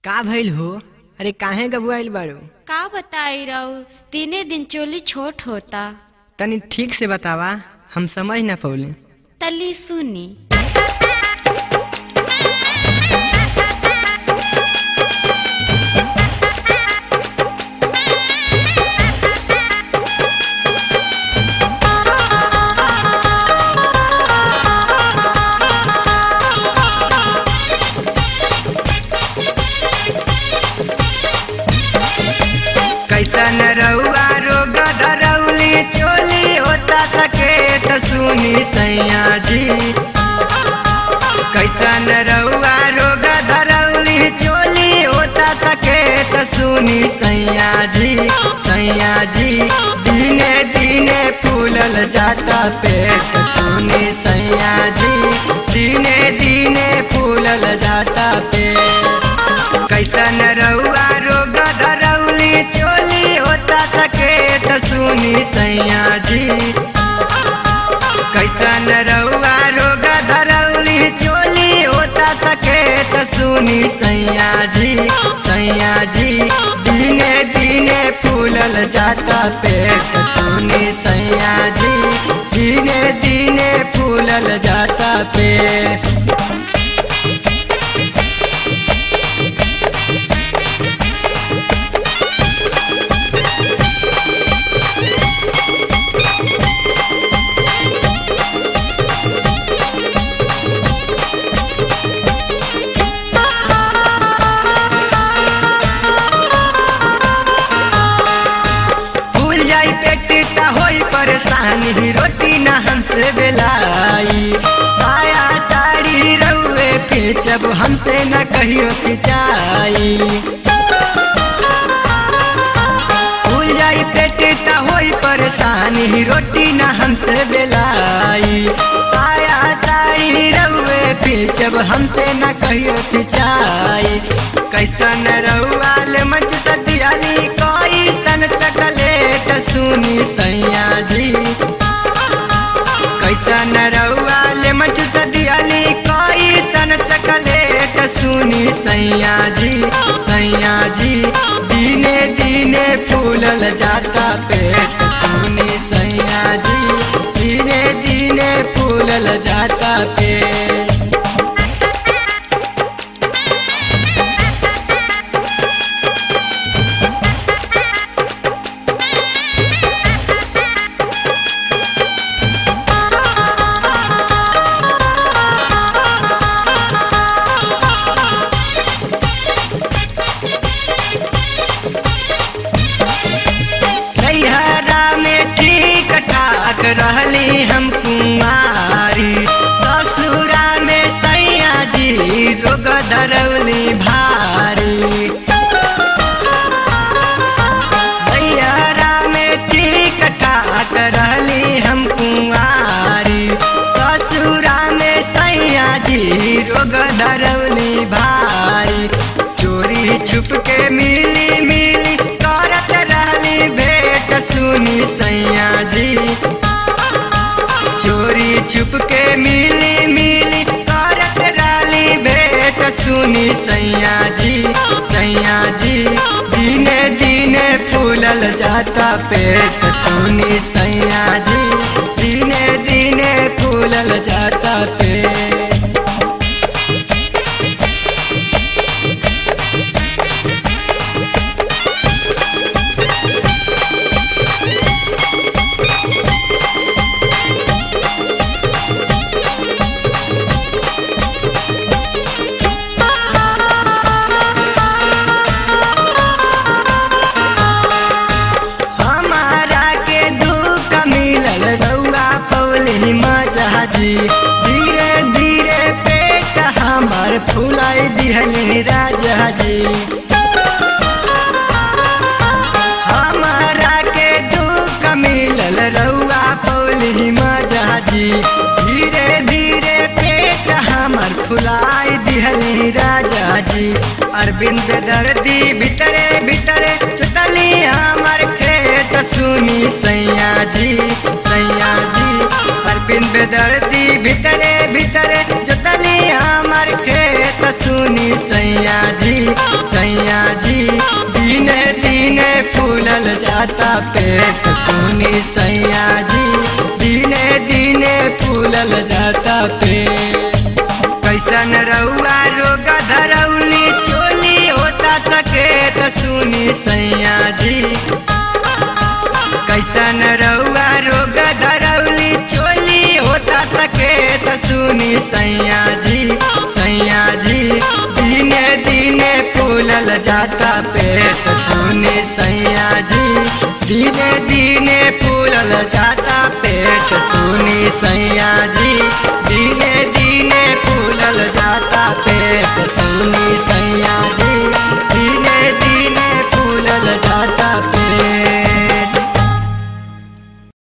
का भइल हो? अरे काहे गबुआइल बाड़ू? का बताई रहू, तीने दिन चोली छोट होता। तनी ठीक से बतावा, हम समझ ना पौले। तली सुनी। कैसन रउआ रोग धरौली चोली होता सके तो सुनी सैया जी। कैसन रउआ रोग धरौली चोली होता सके तो सुनी सैया जी। सैया जी दिने दिने फूलल जाता पेट सुनी सैया जी। दिने दिने फूलल जाता पेट। कैसन रउआ रोग धरौली चोली होता सके तो सुनी सैया जी। कैसन रउआ रोग धरौली चोली होता सके तो सुनी सैया जी। सैया जी दिने दिने फूलल जाता पेट सुनी सैया जी। दिने दिने फूलल जाता पेट। परेशानी रोटी ना हमसे बेलाई, साया साड़ी रउए खींचब हमसे न कहियो खिंचाई। भूल जाई पेट ता होई परेशानी रोटी ना हमसे बेलाई, साया साड़ी रउए खींचब हमसे न कहियो खिंचाई। कैसन रउआ ले मंच सदियाली कोई सन चकलेट सुनी सैया जी। कैसन रउआ ले मंच सदियाली कोई सन चकलेट सुनी सैया जी। सैया जी दिने दिने फूलल जाता पेट सुनी सैया जी। दिने दिने फूलल जाता पेट। रहली हम कुमारी ससुरा में सैया जी रोग धरौली भारी। भैया में ठीक ठाक रहली हम कुमारी ससुरा में सैया जी रोग धरौली भारी। चोरी छुप के मिली मिली करत रहली भेंट सुनी सैया जी। चोरी छुप के मिली मिली करत रहली भेंट सुनी सैया जी। सैया जी दिने दिने फूलल जाता पेट सुनी सैया जी। दिने दिने फूलल जाता पेट। धीरे धीरे पेट हमार फुलाई दिहली राजा जी। हमारा के दुख मिलल रउआ पौली मजा जी। धीरे धीरे पेट हमार फुलाई दिहली राजा जी। अरविंद दर्दी भीतरे भीतरे चुटली हमार खेत सुनी सैया जी। सैया जी अरविंद दर्दी भीतरे भीतरे चुटली हमार खेत तो सुनी सैया जी दिने दिने फूलल जाता पेट सुनी सैया जी दिने दिने फूलल जाता पेट। कैसन रउआ रोग धरौली चोली होता सकेत सुनी सैया जी कैसन रउआ रोग धरौली चोली होता सकेत सुनी सैया जी दिने दिने फूलल जाता पेट सुनी सैया जी दिने दिने फूलल जाता पेट सुनी सैया जी दिने दिने फूलल जाता